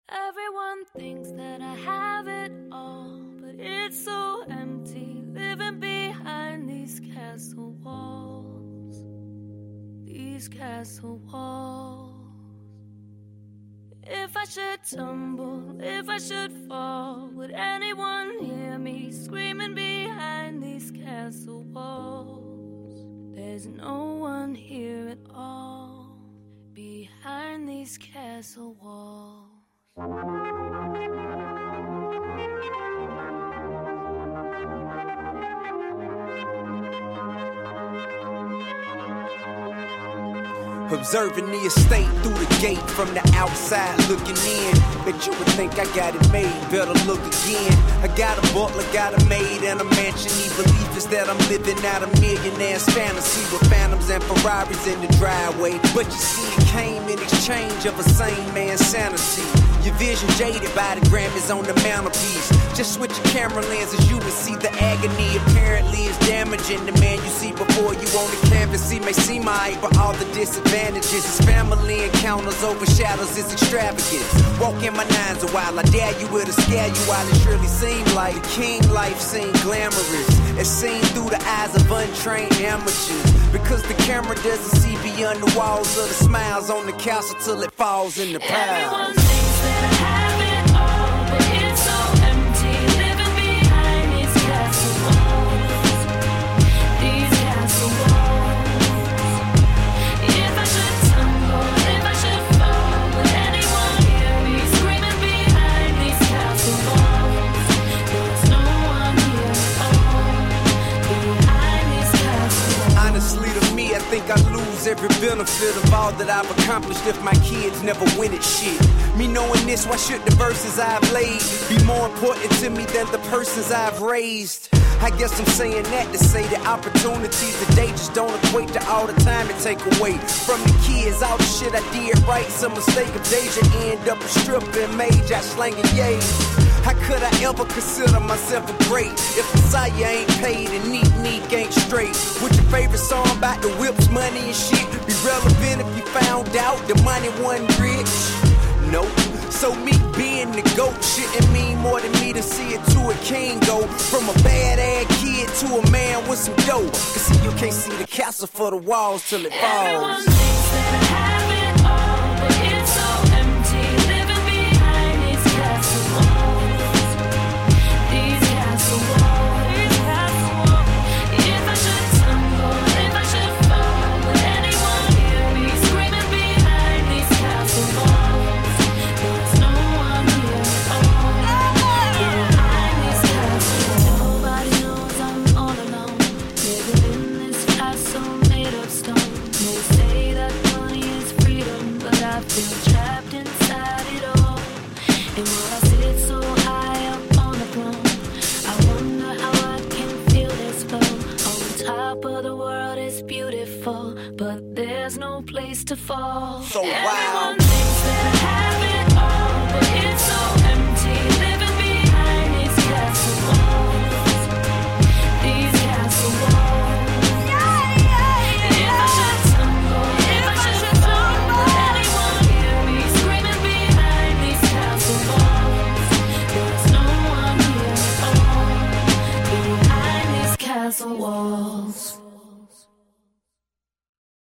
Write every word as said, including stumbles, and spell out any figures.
Everyone thinks that I have it all, but it's so empty, living behind these castle walls. These castle walls. If I should tumble, if I should fall, would anyone hear me screaming behind these castle walls? There's no one here at all behind these castle walls. Observing the estate through the gate from the outside looking in. Bet you would think I got it made, better look again. I got a butler, got a maid, and a mansion. The belief is that I'm living out a millionaire's fantasy with phantoms and Ferraris in the driveway. But you see, it came in exchange of a sane man's sanity. Your vision jaded by the Grammys on the mantelpiece. Just switch your camera lenses, you will see the agony. Apparently it's damaging the man you see before you on the canvas. He may seem alright, but all the disadvantages, his family encounters overshadows his extravagance. Walk in my nines a while, I dare you, it'll scare you while it surely seemed like the king life seemed glamorous. It's seen through the eyes of untrained amateurs, because the camera doesn't see beyond the walls of the smiles on the castle till it falls in the piles. Everyone thinks that I have it all, but it's so empty, living behind these castle walls. These castle walls. If I should tumble, if I should fall, would anyone hear me screaming behind these castle walls? There's no one here at all behind these castle walls. Honestly, to me, I think I lose every benefit of all that I've accomplished if my kids never win at shit. Me knowing this, why should the verses I've laid be more important to me than the persons I've raised? I guess I'm saying that to say the opportunities today just don't equate to all the time it take away from the kids. All the shit I did right, some mistake of Deja end up a stripping mage out slanging yays. How could I ever consider myself a great if Messiah ain't paid and Neat Neek ain't straight? Would your favorite song about the whips, money and shit be relevant if you found out the money wasn't rich? Nope. So me being the GOAT shouldn't mean more than me to see it to a king go from a bad ass kid to a man with some dough. Cause see, you can't see the castle for the walls till it falls. Everyone thinks that I have it all, but it's so empty, living behind these castle walls. These castle walls. These castle walls. If I should tumble, if I should fall, would anyone hear me screaming behind these castle walls? There's no one here at all behind these castle walls. Nobody knows I'm all alone, living in this castle made of stone. They say that money is freedom, but I feel trapped inside it all. And while I sit so high up on the throne, I wonder how I can feel this flow. On top of the world is beautiful, but there's no place to fall. So wild. Everyone thinks that I have it all, but